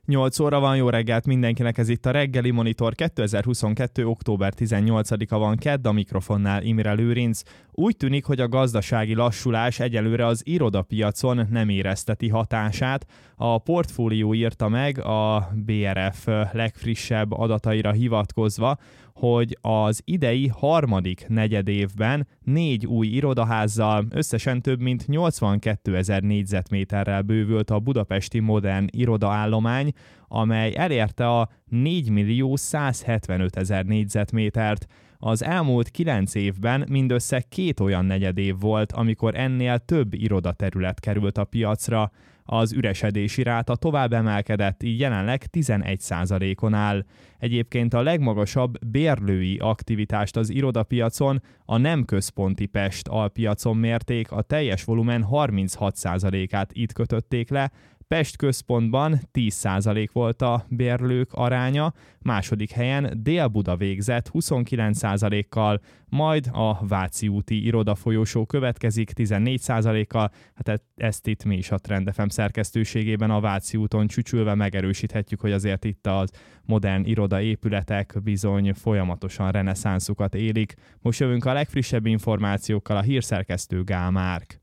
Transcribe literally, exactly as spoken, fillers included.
nyolc óra van, jó reggelt mindenkinek, ez itt a Reggeli Monitor, kétezer-huszonkettő. október tizennyolcadika van, kedd, a mikrofonnál Imre Lőrinc. Úgy tűnik, hogy a gazdasági lassulás egyelőre az irodapiacon nem érezteti hatását. A Portfolio írta meg a bé er ef legfrissebb adataira hivatkozva, hogy az idei harmadik negyedévben négy új irodaházzal, összesen több mint nyolcvankétezer négyzetméterrel bővült a budapesti modern irodaállomány, amely elérte a négymillió százhetvenötezer négyzetmétert. Az elmúlt kilenc évben mindössze két olyan negyedév volt, amikor ennél több irodaterület került a piacra. Az üresedési ráta tovább emelkedett, így jelenleg tizenegy százalékon áll. Egyébként a legmagasabb bérlői aktivitást az irodapiacon a nem központi Pest alpiacon mérték, a teljes volumen harminchat százalékát itt kötötték le. Pest központban tíz százalék volt a bérlők aránya, második helyen Dél-Buda végzett huszonkilenc százalékkal, majd a Váci úti irodafolyósó következik tizennégy százalékkal, hát ezt itt mi is a Trend ef em szerkesztőségében a Váci úton csücsülve megerősíthetjük, hogy azért itt az modern irodaépületek bizony folyamatosan reneszánszukat élik. Most jövünk a legfrissebb információkkal, a hírszerkesztő Gál Márk.